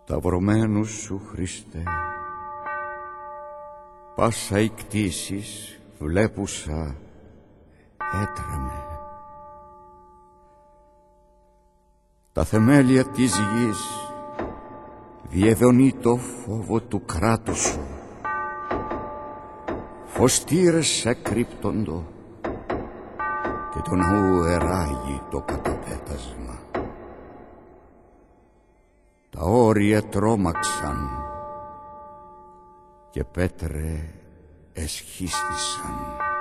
Σταυρωμένου σου Χριστέ, πάσα οι κτήσεις βλέπουσα έτρεμε. Τα θεμέλια της γης διεδονεί το φόβο του κράτους σου. Φωστήρες εκρύπτοντο και το ναού εράγει το καταπέτασμα. Τα όρια τρόμαξαν και πέτρε εσχίστησαν.